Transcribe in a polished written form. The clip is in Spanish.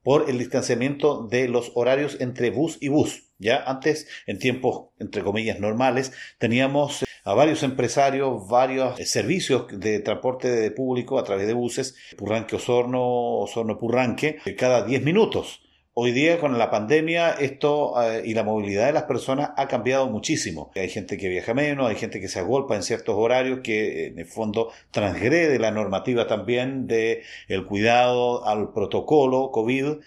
por el distanciamiento de los horarios entre bus y bus. Ya antes, en tiempos, entre comillas, normales, teníamos a varios empresarios, varios servicios de transporte público a través de buses, Purranque-Osorno, Osorno-Purranque, cada 10 minutos. Hoy día con la pandemia esto y la movilidad de las personas ha cambiado muchísimo. Hay gente que viaja menos, hay gente que se agolpa en ciertos horarios que en el fondo transgrede la normativa también de el cuidado al protocolo COVID